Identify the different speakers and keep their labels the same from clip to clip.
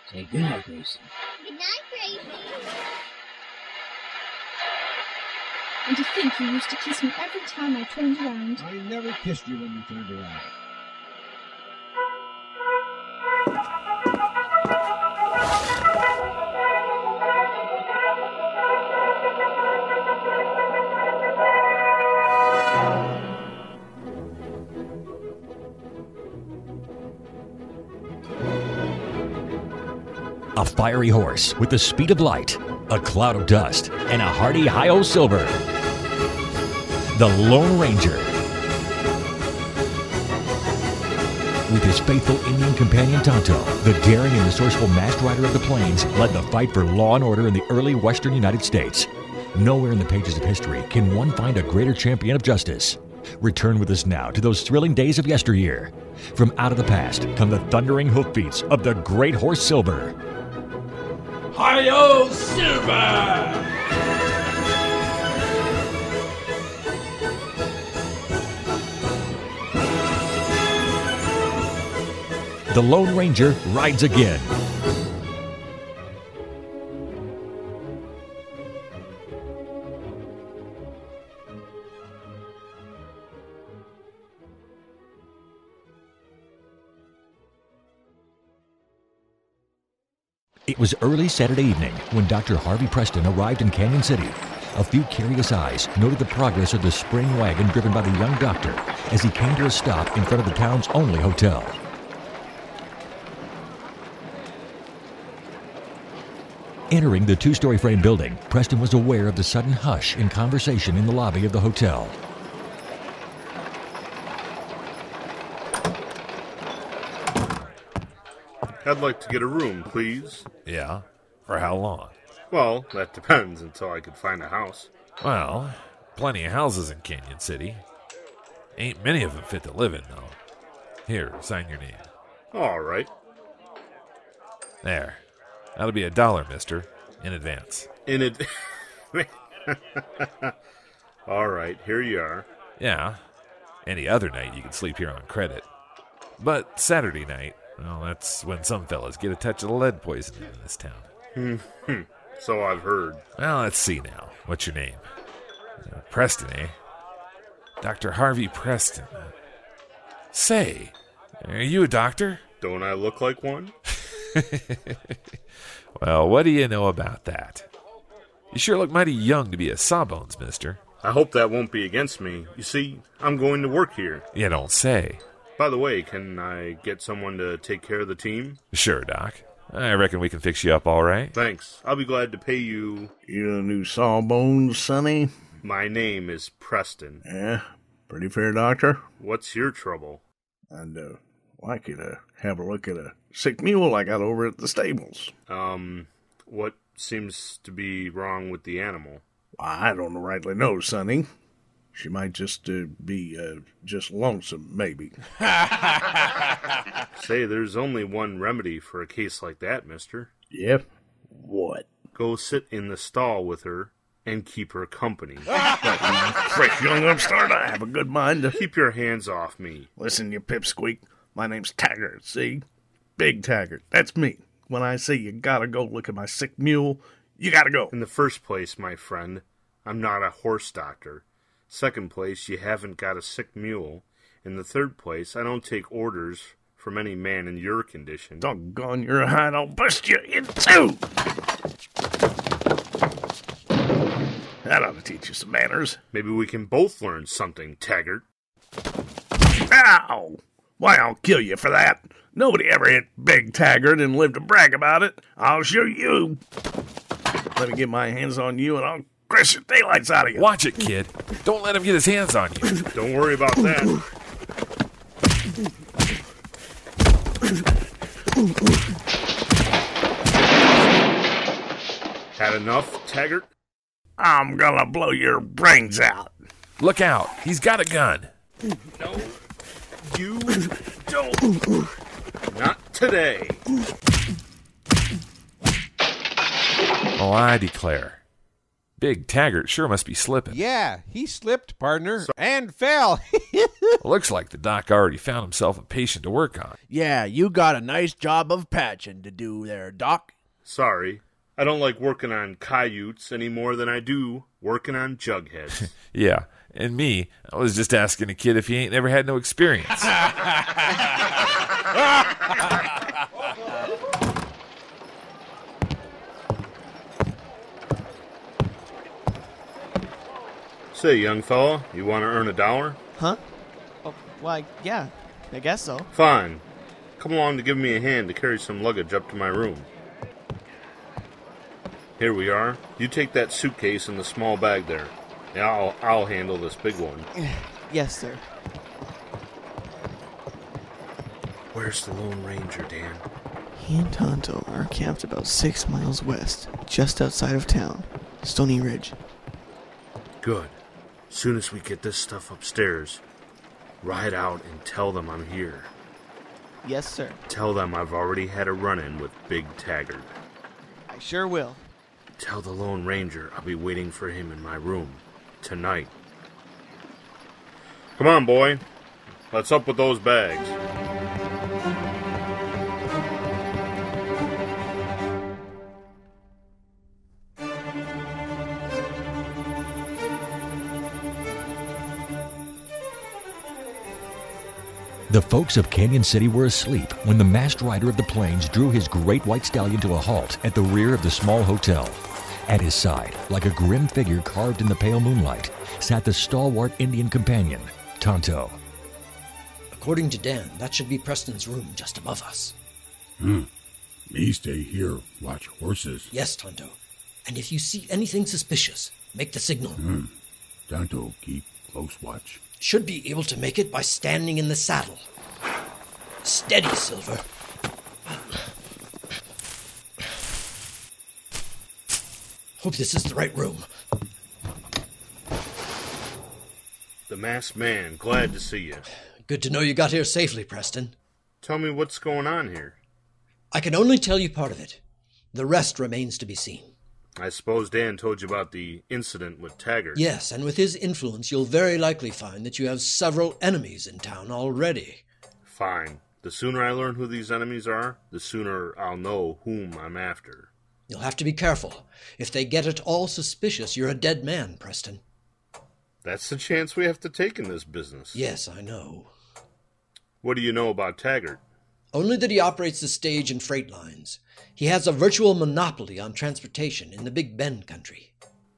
Speaker 1: Say goodnight, Gracie.
Speaker 2: Good night, Gracie.
Speaker 3: And to think you used to kiss me every time I turned around.
Speaker 4: I never kissed you when you turned around.
Speaker 5: A fiery horse with the speed of light, a cloud of dust, and a hearty Hi-Ho Silver. The Lone Ranger. With his faithful Indian companion Tonto, the daring and resourceful masked rider of the plains led the fight for law and order in the early western United States. Nowhere in the pages of history can one find a greater champion of justice. Return with us now to those thrilling days of yesteryear. From out of the past come the thundering hoofbeats of the great horse Silver.
Speaker 6: Hi-Ho Silver!
Speaker 5: The Lone Ranger rides again. It was early Saturday evening when Dr. Harvey Preston arrived in Canyon City. A few curious eyes noted the progress of the spring wagon driven by the young doctor as he came to a stop in front of the town's only hotel. Entering the two-story frame building, Preston was aware of the sudden hush in conversation in the lobby of the hotel.
Speaker 7: I'd like to get a room, please.
Speaker 8: Yeah? For how long?
Speaker 7: Well, that depends until I could find a house.
Speaker 8: Well, plenty of houses in Canyon City. Ain't many of them fit to live in, though. Here, sign your name.
Speaker 7: All right.
Speaker 8: There. That'll be $1, mister. In advance.
Speaker 7: All right, here you are.
Speaker 8: Yeah. Any other night you can sleep here on credit. But Saturday night, well, that's when some fellas get a touch of lead poisoning in this town.
Speaker 7: So I've heard.
Speaker 8: Well, let's see now. What's your name? Preston, eh? Dr. Harvey Preston. Say, are you a doctor?
Speaker 7: Don't I look like one?
Speaker 8: Well, what do you know about that? You sure look mighty young to be a sawbones, mister.
Speaker 7: I hope that won't be against me. You see, I'm going to work here.
Speaker 8: You don't say.
Speaker 7: By the way, can I get someone to take care of the team?
Speaker 8: Sure, Doc. I reckon we can fix you up all right.
Speaker 7: Thanks. I'll be glad to pay you.
Speaker 9: You a new sawbones, Sonny?
Speaker 7: My name is Preston.
Speaker 9: Yeah, pretty fair, doctor.
Speaker 7: What's your trouble?
Speaker 9: I'd like you to have a look at a sick mule I got over at the stables.
Speaker 7: What seems to be wrong with the animal?
Speaker 9: I don't rightly know, Sonny. She might just be just lonesome, maybe.
Speaker 7: Say, there's only one remedy for a case like that, mister.
Speaker 9: Yep. What?
Speaker 7: Go sit in the stall with her and keep her company.
Speaker 9: Fresh young upstart, I have a good mind to...
Speaker 7: Keep your hands off me.
Speaker 9: Listen, you pipsqueak. My name's Taggart, see? Big Taggart. That's me. When I say you gotta go look at my sick mule, you gotta go.
Speaker 7: In the first place, my friend, I'm not a horse doctor. Second place, you haven't got a sick mule. In the third place, I don't take orders from any man in your condition.
Speaker 9: Doggone your hide, I'll bust you in two! That ought to teach you some manners.
Speaker 7: Maybe we can both learn something, Taggart.
Speaker 9: Ow! Why, I'll kill you for that. Nobody ever hit Big Taggart and lived to brag about it. I'll show you. Let me get my hands on you and I'll crush the daylights out of you.
Speaker 8: Watch it, kid. Don't let him get his hands on you.
Speaker 7: Don't worry about that. Had enough, Taggart?
Speaker 9: I'm gonna blow your brains out.
Speaker 8: Look out. He's got a gun.
Speaker 7: No, you don't. Not today.
Speaker 8: Oh, I declare. Big Taggart sure must be slipping.
Speaker 1: Yeah, he slipped, partner, and fell.
Speaker 8: Looks like the doc already found himself a patient to work on.
Speaker 2: Yeah, you got a nice job of patching to do there, Doc.
Speaker 7: Sorry. I don't like working on coyotes any more than I do working on jugheads.
Speaker 8: Yeah, and me, I was just asking a kid if he ain't never had no experience.
Speaker 7: Say, young fella, you want to earn $1?
Speaker 10: Huh? Oh, why, yeah, I guess so.
Speaker 7: Fine. Come along to give me a hand to carry some luggage up to my room. Here we are. You take that suitcase and the small bag there. Yeah, I'll handle this big one.
Speaker 10: Yes, sir.
Speaker 7: Where's the Lone Ranger, Dan?
Speaker 10: He and Tonto are camped about 6 miles west, just outside of town, Stony Ridge.
Speaker 7: Good. Soon as we get this stuff upstairs, ride out and tell them I'm here.
Speaker 10: Yes, sir.
Speaker 7: Tell them I've already had a run-in with Big Taggart.
Speaker 10: I sure will.
Speaker 7: Tell the Lone Ranger I'll be waiting for him in my room tonight. Come on, boy. Let's up with those bags.
Speaker 5: The folks of Canyon City were asleep when the masked rider of the plains drew his great white stallion to a halt at the rear of the small hotel. At his side, like a grim figure carved in the pale moonlight, sat the stalwart Indian companion, Tonto.
Speaker 11: According to Dan, that should be Preston's room just above us.
Speaker 4: Me stay here, watch horses.
Speaker 11: Yes, Tonto. And if you see anything suspicious, make the signal.
Speaker 4: Tonto, keep close watch.
Speaker 11: Should be able to make it by standing in the saddle. Steady, Silver. Hope this is the right room.
Speaker 7: The masked man, glad to see you.
Speaker 11: Good to know you got here safely, Preston.
Speaker 7: Tell me what's going on here.
Speaker 11: I can only tell you part of it. The rest remains to be seen.
Speaker 7: I suppose Dan told you about the incident with Taggart.
Speaker 11: Yes, and with his influence, you'll very likely find that you have several enemies in town already.
Speaker 7: Fine. The sooner I learn who these enemies are, the sooner I'll know whom I'm after.
Speaker 11: You'll have to be careful. If they get at all suspicious, you're a dead man, Preston.
Speaker 7: That's the chance we have to take in this business.
Speaker 11: Yes, I know.
Speaker 7: What do you know about Taggart?
Speaker 11: Only that he operates the stage and freight lines. He has a virtual monopoly on transportation in the Big Bend country.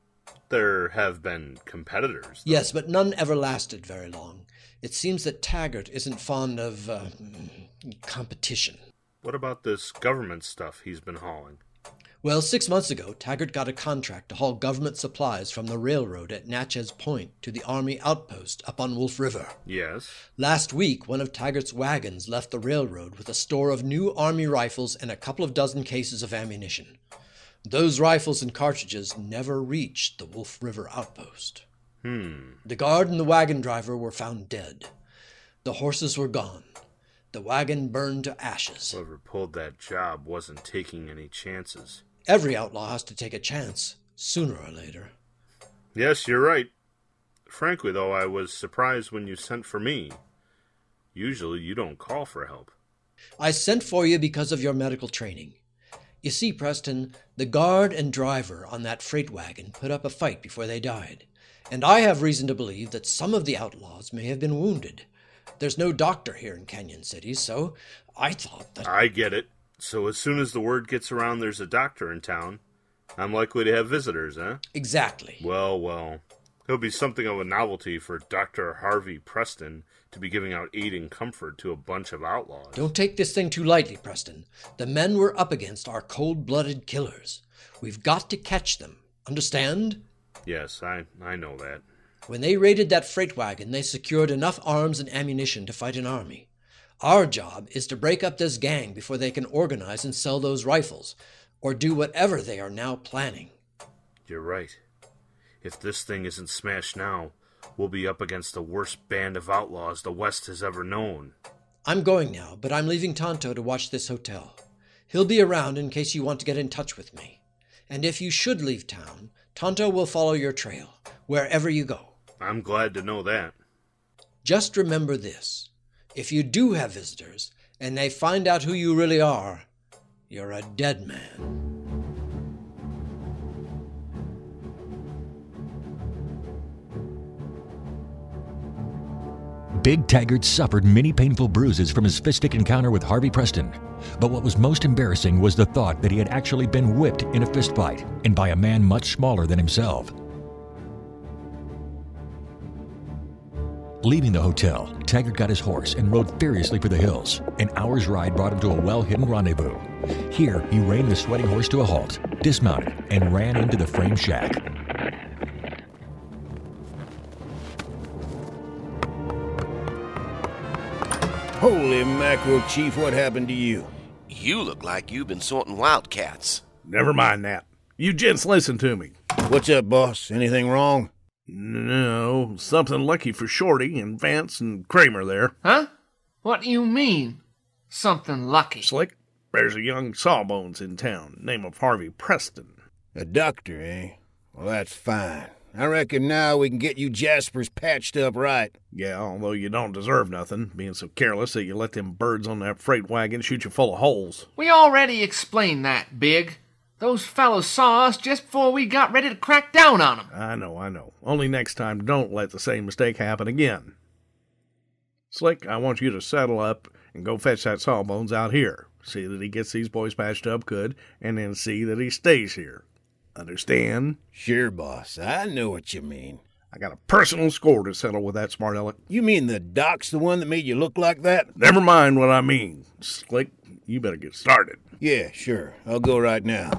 Speaker 7: There have been competitors, though.
Speaker 11: Yes, but none ever lasted very long. It seems that Taggart isn't fond of, competition.
Speaker 7: What about this government stuff he's been hauling?
Speaker 11: Well, 6 months ago, Taggart got a contract to haul government supplies from the railroad at Natchez Point to the Army outpost up on Wolf River.
Speaker 7: Yes.
Speaker 11: Last week, one of Taggart's wagons left the railroad with a store of new Army rifles and a couple of dozen cases of ammunition. Those rifles and cartridges never reached the Wolf River outpost. The guard and the wagon driver were found dead. The horses were gone. The wagon burned to ashes.
Speaker 7: Whoever pulled that job wasn't taking any chances.
Speaker 11: Every outlaw has to take a chance, sooner or later.
Speaker 7: Yes, you're right. Frankly, though, I was surprised when you sent for me. Usually you don't call for help.
Speaker 11: I sent for you because of your medical training. You see, Preston, the guard and driver on that freight wagon put up a fight before they died. And I have reason to believe that some of the outlaws may have been wounded. There's no doctor here in Canyon City, so I thought that...
Speaker 7: I get it. So as soon as the word gets around there's a doctor in town, I'm likely to have visitors, huh?
Speaker 11: Exactly.
Speaker 7: Well. It'll be something of a novelty for Dr. Harvey Preston to be giving out aid and comfort to a bunch of outlaws.
Speaker 11: Don't take this thing too lightly, Preston. The men we're up against are cold-blooded killers. We've got to catch them. Understand?
Speaker 7: Yes, I know that.
Speaker 11: When they raided that freight wagon, they secured enough arms and ammunition to fight an army. Our job is to break up this gang before they can organize and sell those rifles, or do whatever they are now planning.
Speaker 7: You're right. If this thing isn't smashed now, we'll be up against the worst band of outlaws the West has ever known.
Speaker 11: I'm going now, but I'm leaving Tonto to watch this hotel. He'll be around in case you want to get in touch with me. and if you should leave town, Tonto will follow your trail, wherever you go.
Speaker 7: I'm glad to know that.
Speaker 11: Just remember this. If you do have visitors, and they find out who you really are, you're a dead man.
Speaker 5: Big Taggart suffered many painful bruises from his fist-stick encounter with Harvey Preston. But what was most embarrassing was the thought that he had actually been whipped in a fistfight, and by a man much smaller than himself. Leaving the hotel, Taggart got his horse and rode furiously for the hills. An hour's ride brought him to a well-hidden rendezvous. Here, he reined the sweating horse to a halt, dismounted, and ran into the frame shack.
Speaker 12: Holy mackerel, Chief, what happened to you?
Speaker 13: You look like you've been sorting wildcats.
Speaker 9: Never mind that. You gents listen to me.
Speaker 12: What's up, boss? Anything wrong?
Speaker 9: No, something lucky for Shorty and Vance and Kramer there.
Speaker 14: Huh? What do you mean, something lucky?
Speaker 9: Slick, there's a young sawbones in town, name of Harvey Preston.
Speaker 12: A doctor, eh? Well, that's fine. I reckon now we can get you Jaspers patched up right.
Speaker 9: Yeah, although you don't deserve nothing, being so careless that you let them birds on that freight wagon shoot you full of holes.
Speaker 14: We already explained that, Big. Those fellows saw us just before we got ready to crack down on them.
Speaker 9: I know. Only next time don't let the same mistake happen again. Slick, I want you to settle up and go fetch that Sawbones out here. See that he gets these boys patched up good, and then see that he stays here. Understand?
Speaker 12: Sure, boss. I know what you mean.
Speaker 9: I got a personal score to settle with that smart aleck.
Speaker 12: You mean the doc's the one that made you look like that?
Speaker 9: Never mind what I mean. Slick, you better get started.
Speaker 12: Yeah, sure. I'll go right now.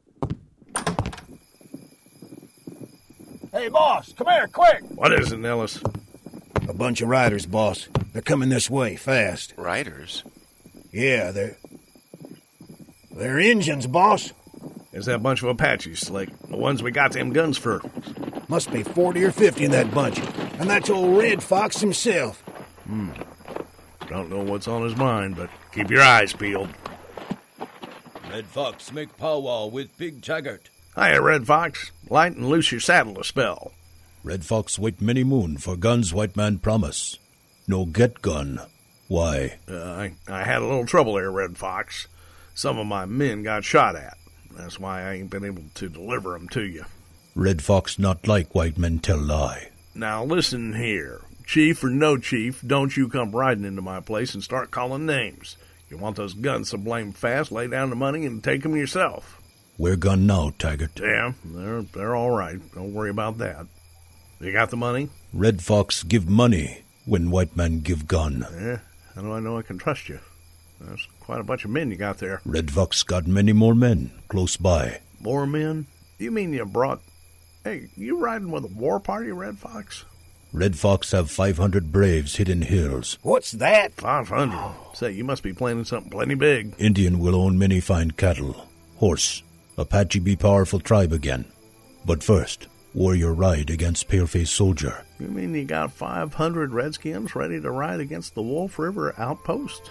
Speaker 9: Hey, boss, come here, quick! What is it, Nellis?
Speaker 12: A bunch of riders, boss. They're coming this way, fast.
Speaker 13: Riders?
Speaker 12: Yeah, they're Injuns, boss.
Speaker 9: There's that bunch of Apaches, Slick. The ones we got them guns for.
Speaker 12: Must be 40 or 50 in that bunch. And that's old Red Fox himself.
Speaker 9: Don't know what's on his mind, but keep your eyes peeled.
Speaker 15: Red Fox make powwow with Big Taggart.
Speaker 9: Hiya, Red Fox. Light and loose your saddle a spell.
Speaker 15: Red Fox wait many moon for guns white man promise. No get gun. Why?
Speaker 9: I had a little trouble there, Red Fox. Some of my men got shot at. That's why I ain't been able to deliver them to you.
Speaker 15: Red Fox not like white men tell lie.
Speaker 9: Now listen here. Chief or no chief, don't you come riding into my place and start calling names. You want those guns so blame fast, lay down the money and take them yourself.
Speaker 15: Where gun now, Taggart?
Speaker 9: Yeah, they're all right. Don't worry about that. You got the money?
Speaker 15: Red Fox give money when white man give gun.
Speaker 9: Yeah, how do I know I can trust you? That's quite a bunch of men you got there.
Speaker 15: Red Fox got many more men close by.
Speaker 9: More men? You mean you brought... Hey, you riding with a war party, Red Fox?
Speaker 15: Red Fox have 500 braves hidden hills.
Speaker 12: What's that?
Speaker 9: 500? Say, you must be planning something plenty big.
Speaker 15: Indian will own many fine cattle. Horse. Apache be powerful tribe again. But first, warrior ride against paleface soldier.
Speaker 9: You mean you got 500 redskins ready to ride against the Wolf River outpost?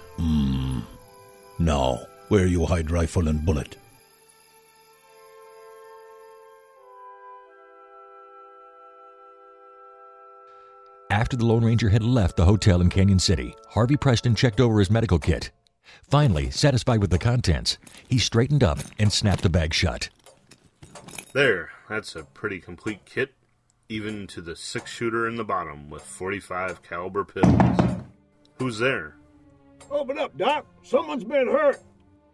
Speaker 15: Now, where you hide rifle and bullet?
Speaker 5: After the Lone Ranger had left the hotel in Canyon City, Harvey Preston checked over his medical kit. Finally, satisfied with the contents, he straightened up and snapped the bag shut.
Speaker 7: There, that's a pretty complete kit, even to the 6-shooter in the bottom with 45 caliber pistols. Who's there?
Speaker 12: Open up, Doc. Someone's been hurt.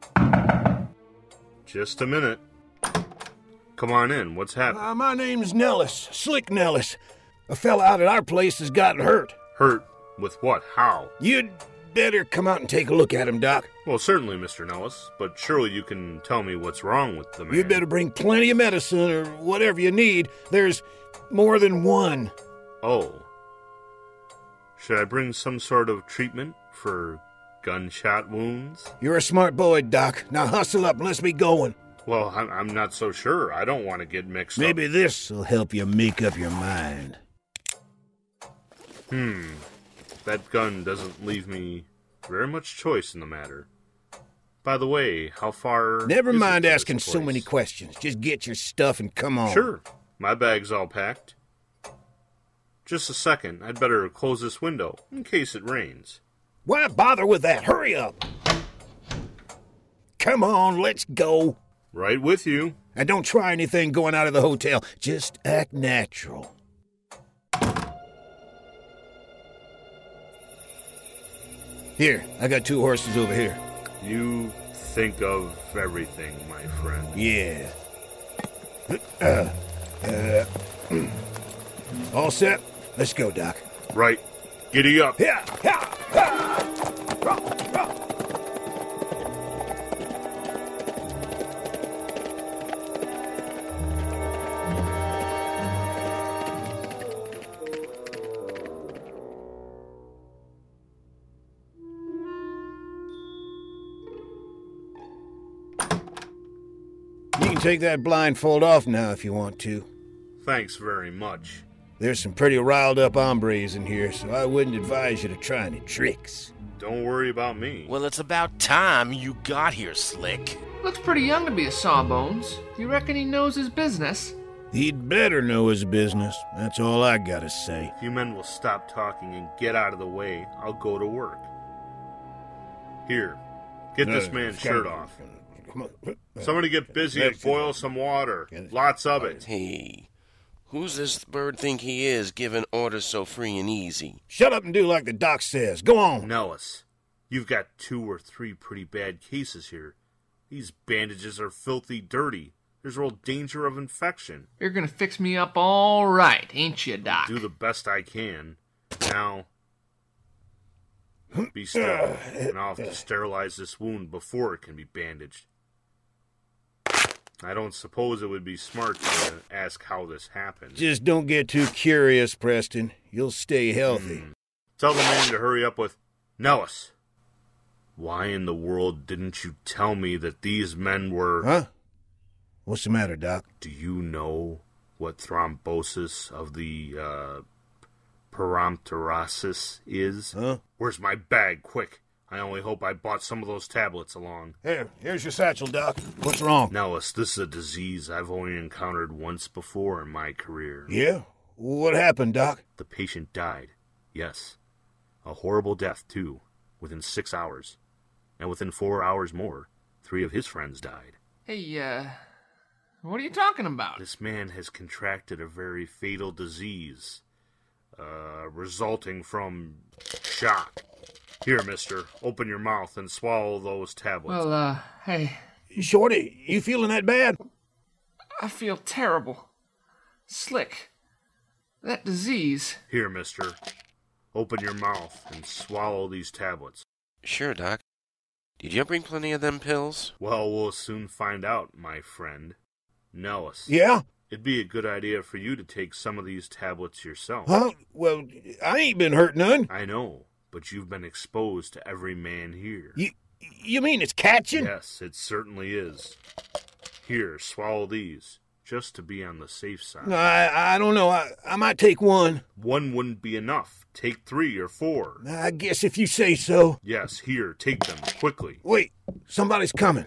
Speaker 7: Just a minute. Come on in. What's happening?
Speaker 12: My name's Nellis, Slick Nellis. A fella out at our place has gotten hurt.
Speaker 7: Hurt? With what? How?
Speaker 12: You'd better come out and take a look at him, Doc.
Speaker 7: Well, certainly, Mr. Nellis, but surely you can tell me what's wrong with the man.
Speaker 12: You'd better bring plenty of medicine or whatever you need. There's more than one.
Speaker 7: Oh. Should I bring some sort of treatment for gunshot wounds?
Speaker 12: You're a smart boy, Doc. Now hustle up and let's be going.
Speaker 7: Well, I'm not so sure. I don't want to get mixed up.
Speaker 12: Maybe this will help you make up your mind.
Speaker 7: That gun doesn't leave me very much choice in the matter. By the way, how far...
Speaker 12: Never
Speaker 7: is
Speaker 12: mind
Speaker 7: it to
Speaker 12: asking
Speaker 7: this
Speaker 12: so many
Speaker 7: place?
Speaker 12: questions. Just get your stuff and come on.
Speaker 7: Sure. My bag's all packed. Just a second. I'd better close this window in case it rains.
Speaker 12: Why bother with that? Hurry up. Come on, let's go.
Speaker 7: Right with you.
Speaker 12: And don't try anything going out of the hotel. Just act natural. Here, I got 2 horses over here.
Speaker 7: You think of everything, my friend.
Speaker 12: Yeah. All set? Let's go, Doc.
Speaker 7: Right. Giddy up.
Speaker 12: Yeah. You can take that blindfold off now if you want to.
Speaker 7: Thanks very much.
Speaker 12: There's some pretty riled up hombres in here, so I wouldn't advise you to try any tricks.
Speaker 7: Don't worry about me.
Speaker 13: Well, it's about time you got here, Slick.
Speaker 14: Looks pretty young to be a Sawbones. You reckon he knows his business?
Speaker 12: He'd better know his business. That's all I gotta say.
Speaker 7: If you men will stop talking and get out of the way, I'll go to work. Here, get this man's shirt off. Somebody get busy and boil some water. Lots of it.
Speaker 13: Hey, who's this bird think he is, giving orders so free and easy?
Speaker 12: Shut up and do like the doc says. Go on.
Speaker 7: Nellis, you've got 2 or 3 pretty bad cases here. These bandages are filthy dirty. There's real danger of infection.
Speaker 14: You're gonna fix me up all right, ain't you, Doc?
Speaker 7: Do the best I can. Now, be still, and I'll have to sterilize this wound before it can be bandaged. I don't suppose it would be smart to ask how this happened.
Speaker 12: Just don't get too curious, Preston. You'll stay healthy.
Speaker 7: Tell the man to hurry up with Nellis. Why in the world didn't you tell me that these men were...
Speaker 12: Huh? What's the matter, Doc?
Speaker 7: Do you know what thrombosis of the, peromptoracis is?
Speaker 12: Huh?
Speaker 7: Where's my bag? Quick. I only hope I bought some of those tablets along.
Speaker 12: Here's your satchel, Doc. What's wrong?
Speaker 7: Nellis, this is a disease I've only encountered once before in my career.
Speaker 12: Yeah? What happened, Doc?
Speaker 7: The patient died. Yes. A horrible death, too. Within 6 hours. And within 4 hours more, 3 of his friends died.
Speaker 14: Hey, what are you talking about?
Speaker 7: This man has contracted a very fatal disease, resulting from shock. Here, mister, open your mouth and swallow those tablets.
Speaker 14: Well, hey.
Speaker 12: Shorty, you feeling that bad?
Speaker 14: I feel terrible. Slick. That disease.
Speaker 7: Here, mister, open your mouth and swallow these tablets.
Speaker 13: Sure, Doc. Did you bring plenty of them pills?
Speaker 7: Well, we'll soon find out, my friend. Nellis.
Speaker 12: Yeah?
Speaker 7: It'd be a good idea for you to take some of these tablets yourself.
Speaker 12: Huh? Well, I ain't been hurt none.
Speaker 7: I know, but you've been exposed to every man here.
Speaker 12: You mean it's catching?
Speaker 7: Yes, it certainly is. Here, swallow these, just to be on the safe side.
Speaker 12: I don't know. I might take one.
Speaker 7: One wouldn't be enough. Take 3 or 4.
Speaker 12: I guess if you say so.
Speaker 7: Yes, here, take them, quickly.
Speaker 12: Wait, somebody's coming.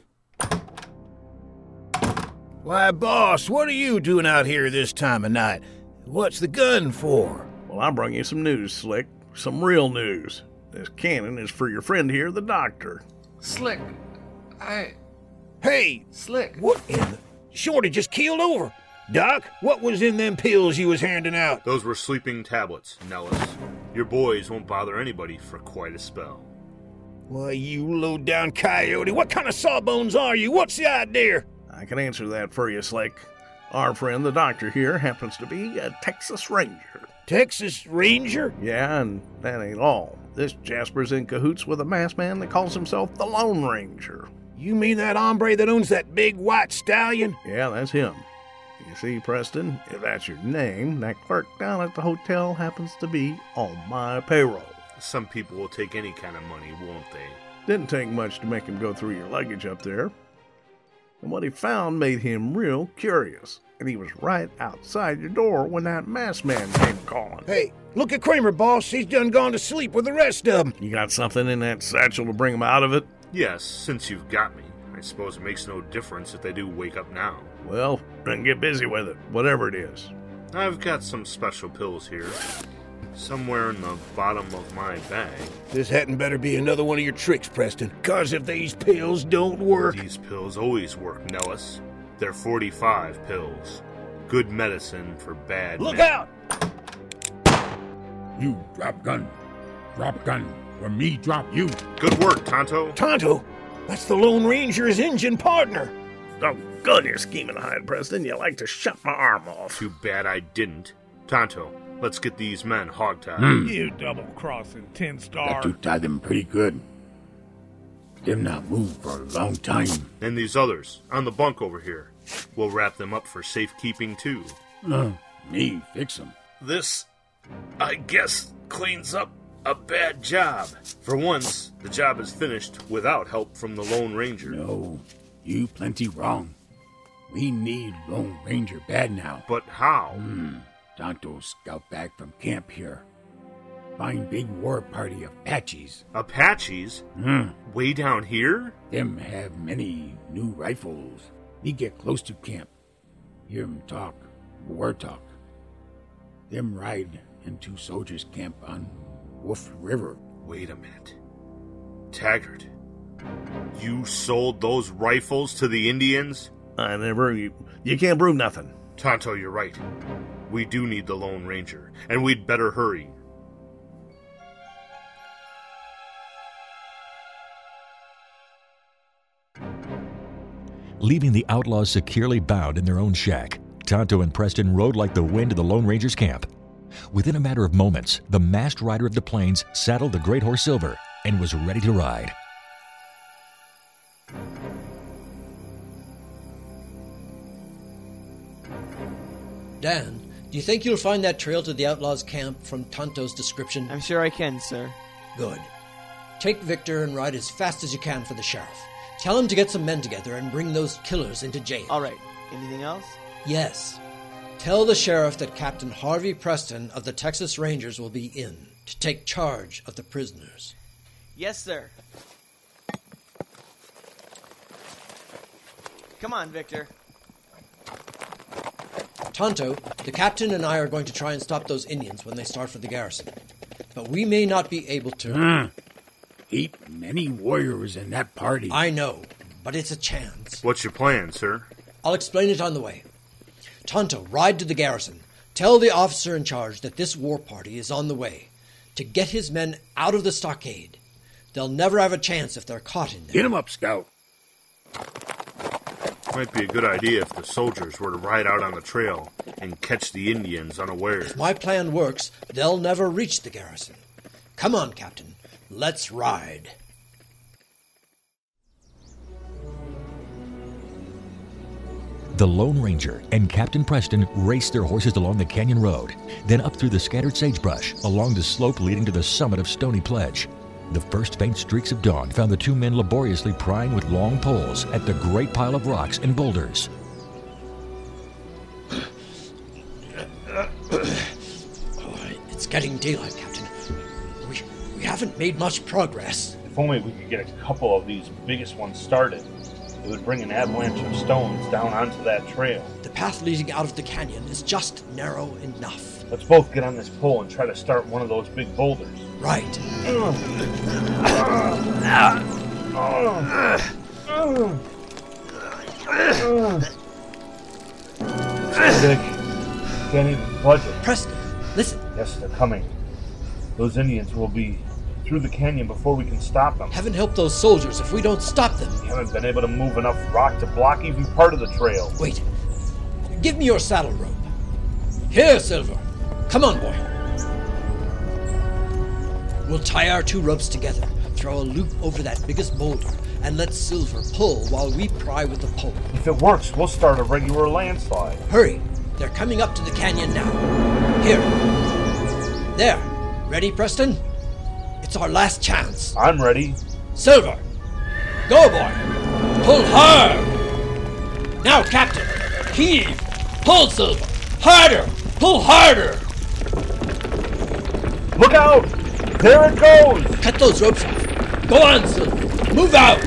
Speaker 12: Why, boss, what are you doing out here this time of night? What's the gun for?
Speaker 9: Well, I brought you some news, Slick. Some real news. This cannon is for your friend here, the doctor.
Speaker 14: Slick,
Speaker 12: Hey!
Speaker 14: Slick.
Speaker 12: What in the... Shorty just keeled over. Doc, what was in them pills you was handing out?
Speaker 7: Those were sleeping tablets, Nellis. Your boys won't bother anybody for quite a spell.
Speaker 12: Why, you low-down coyote, what kind of sawbones are you? What's the idea?
Speaker 9: I can answer that for you, Slick. Our friend, the doctor here, happens to be a Texas Ranger.
Speaker 12: Texas Ranger?
Speaker 9: Yeah, and that ain't all. This Jasper's in cahoots with a masked man that calls himself the Lone Ranger.
Speaker 12: You mean that hombre that owns that big white stallion?
Speaker 9: Yeah, that's him. You see, Preston, if that's your name, that clerk down at the hotel happens to be on my payroll.
Speaker 7: Some people will take any kind of money, won't they?
Speaker 9: Didn't take much to make him go through your luggage up there. And what he found made him real curious. And he was right outside your door when that masked man came calling.
Speaker 12: Hey, look at Kramer, boss. He's done gone to sleep with the rest of them.
Speaker 9: You got something in that satchel to bring him out of it?
Speaker 7: Yes, since you've got me. I suppose it makes no difference if they do wake up now.
Speaker 9: Well, then get busy with it, whatever it is.
Speaker 7: I've got some special pills here. Somewhere in the bottom of my bag.
Speaker 12: This hadn't better be another one of your tricks, Preston. 'Cause if these pills don't work...
Speaker 7: These pills always work, Nellis. They're 45 pills. Good medicine for bad
Speaker 12: Look
Speaker 7: men.
Speaker 12: out!
Speaker 4: You drop gun. Drop gun. Or me drop you.
Speaker 7: Good work, Tonto.
Speaker 12: Tonto? That's the Lone Ranger's engine partner.
Speaker 9: Oh, good, you're scheming to hide, Preston. You like to shut my arm off.
Speaker 7: Too bad I didn't. Tonto, let's get these men hogtied.
Speaker 6: You double-crossing 10-star.
Speaker 4: Got to tie them pretty good. Them not move for a long time.
Speaker 7: And these others, on the bunk over here. We'll wrap them up for safekeeping, too.
Speaker 4: Me fix them.
Speaker 7: This, I guess, cleans up a bad job. For once, the job is finished without help from the Lone Ranger.
Speaker 4: No, you plenty wrong. We need Lone Ranger bad now.
Speaker 7: But how?
Speaker 4: Tonto scout back from camp here. Find big war party of Apaches.
Speaker 7: Apaches? Way down here?
Speaker 4: Them have many new rifles. We get close to camp. Hear 'em talk. War talk. Them ride into soldiers' camp on Wolf River.
Speaker 7: Wait a minute. Taggart, you sold those rifles to the Indians?
Speaker 9: I never... You can't prove nothing.
Speaker 7: Tonto, you're right. We do need the Lone Ranger, and we'd better hurry.
Speaker 5: Leaving the outlaws securely bound in their own shack, Tonto and Preston rode like the wind to the Lone Ranger's camp. Within a matter of moments, the masked rider of the plains saddled the great horse Silver and was ready to ride.
Speaker 11: Dan, do you think you'll find that trail to the outlaws' camp from Tonto's description?
Speaker 10: I'm sure I can, sir.
Speaker 11: Good. Take Victor and ride as fast as you can for the sheriff. Tell him to get some men together and bring those killers into jail.
Speaker 10: All right. Anything else?
Speaker 11: Yes. Tell the sheriff that Captain Harvey Preston of the Texas Rangers will be in to take charge of the prisoners.
Speaker 10: Yes, sir. Come on, Victor.
Speaker 11: Tonto, the captain and I are going to try and stop those Indians when they start for the garrison. But we may not be able to...
Speaker 4: Heap many warriors in that party.
Speaker 11: I know, but it's a chance.
Speaker 7: What's your plan, sir?
Speaker 11: I'll explain it on the way. Tonto, ride to the garrison. Tell the officer in charge that this war party is on the way to get his men out of the stockade. They'll never have a chance if they're caught in there.
Speaker 4: Get him up, Scout.
Speaker 7: Might be a good idea if the soldiers were to ride out on the trail and catch the Indians unawares.
Speaker 11: If my plan works, they'll never reach the garrison. Come on, Captain. Let's ride.
Speaker 5: The Lone Ranger and Captain Preston raced their horses along the canyon road, then up through the scattered sagebrush, along the slope leading to the summit of Stony Pledge. The first faint streaks of dawn found the two men laboriously prying with long poles at the great pile of rocks and boulders.
Speaker 11: It's getting daylight, Captain. We haven't made much progress.
Speaker 7: If only we could get a couple of these biggest ones started. It would bring an avalanche of stones down onto that trail.
Speaker 11: The path leading out of the canyon is just narrow enough.
Speaker 7: Let's both get on this pole and try to start one of those big boulders.
Speaker 11: Right.
Speaker 7: Dick, can't even budge it.
Speaker 11: Preston, listen.
Speaker 7: Yes, they're coming. Those Indians will be through the canyon before we can stop them.
Speaker 11: Heaven help those soldiers if we don't stop them.
Speaker 7: We haven't been able to move enough rock to block even part of the trail.
Speaker 11: Wait. Give me your saddle rope. Here, Silver. Come on, boy. We'll tie our two ropes together, throw a loop over that biggest boulder, and let Silver pull while we pry with the pole.
Speaker 7: If it works, we'll start a regular landslide.
Speaker 11: Hurry. They're coming up to the canyon now. Here. There. Ready, Preston? It's our last chance.
Speaker 7: I'm ready.
Speaker 11: Silver. Go, boy. Pull hard. Now, Captain. Heave. Pull, Silver. Harder. Pull harder.
Speaker 7: Look out. There it goes.
Speaker 11: Cut those ropes off. Go on, Silver. Move out!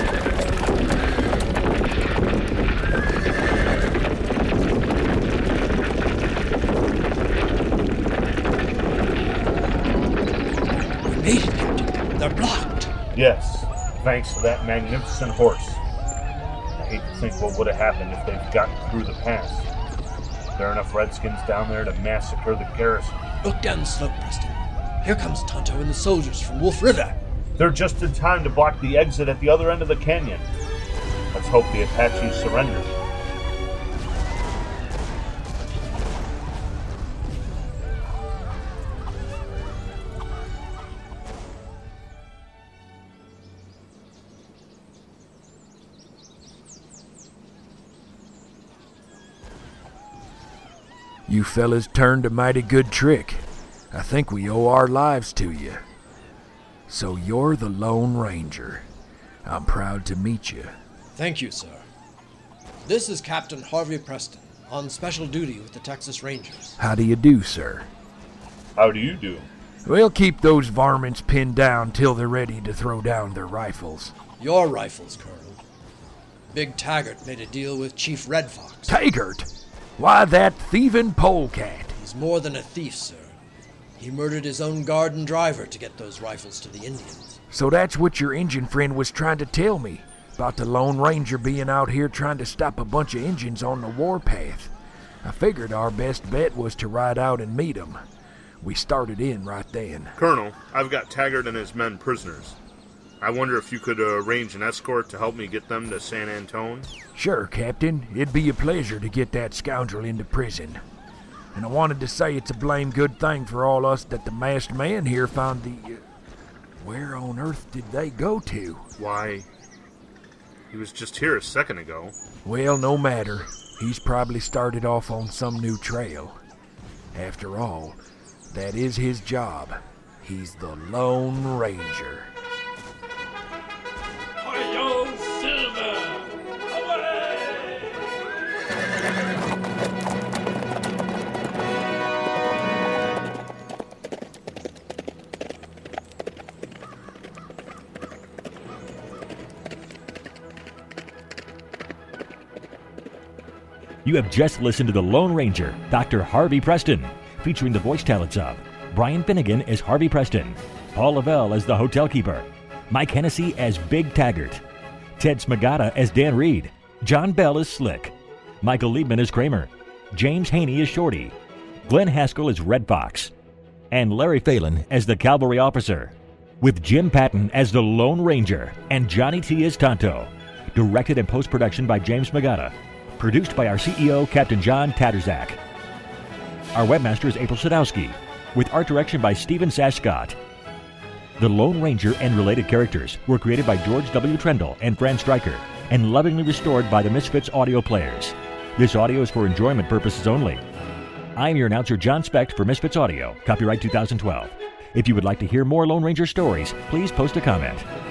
Speaker 11: We made it, Captain. They're blocked.
Speaker 7: Yes, thanks to that magnificent horse. I hate to think what would have happened if they'd gotten through the pass. There are enough Redskins down there to massacre the garrison.
Speaker 11: Look down the slope, Preston. Here comes Tonto and the soldiers from Wolf River.
Speaker 7: They're just in time to block the exit at the other end of the canyon. Let's hope the Apaches surrender.
Speaker 2: You fellas turned a mighty good trick. I think we owe our lives to you. So you're the Lone Ranger. I'm proud to meet you.
Speaker 11: Thank you, sir. This is Captain Harvey Preston, on special duty with the Texas Rangers.
Speaker 2: How do you do, sir?
Speaker 7: How do you do?
Speaker 2: We'll keep those varmints pinned down till they're ready to throw down their rifles.
Speaker 11: Your rifles, Colonel. Big Taggart made a deal with Chief Red Fox.
Speaker 2: Taggart? Why, that thieving polecat.
Speaker 11: He's more than a thief, sir. He murdered his own guard and driver to get those rifles to the Indians.
Speaker 2: So that's what your Injun friend was trying to tell me, about the Lone Ranger being out here trying to stop a bunch of Injuns on the warpath. I figured our best bet was to ride out and meet 'em. We started in right then.
Speaker 7: Colonel, I've got Taggart and his men prisoners. I wonder if you could arrange an escort to help me get them to San Antone?
Speaker 2: Sure, Captain. It'd be a pleasure to get that scoundrel into prison. And I wanted to say it's a blame good thing for all us that the masked man here found the... where on earth did they go to?
Speaker 7: Why, he was just here a second ago.
Speaker 2: Well, no matter. He's probably started off on some new trail. After all, that is his job. He's the Lone Ranger.
Speaker 6: Hi-yo, Silver! Away!
Speaker 5: You have just listened to The Lone Ranger, Dr. Harvey Preston, featuring the voice talents of Brian Finnegan as Harvey Preston, Paul Lavelle as the hotel keeper, Mike Hennessy as Big Taggart, Ted Smagata as Dan Reed, John Bell as Slick, Michael Liebman as Kramer, James Haney as Shorty, Glenn Haskell as Red Fox, and Larry Phelan as the cavalry officer, with Jim Patton as the Lone Ranger and Johnny T as Tonto. Directed and post-production by James Smagata. Produced by our CEO, Captain John Tatterzak. Our webmaster is April Sadowski, with art direction by Stephen Sash Scott. The Lone Ranger and related characters were created by George W. Trendle and Fran Stryker, and lovingly restored by the Misfits audio players. This audio is for enjoyment purposes only. I am your announcer, John Specht, for Misfits Audio, copyright 2012. If you would like to hear more Lone Ranger stories, please post a comment.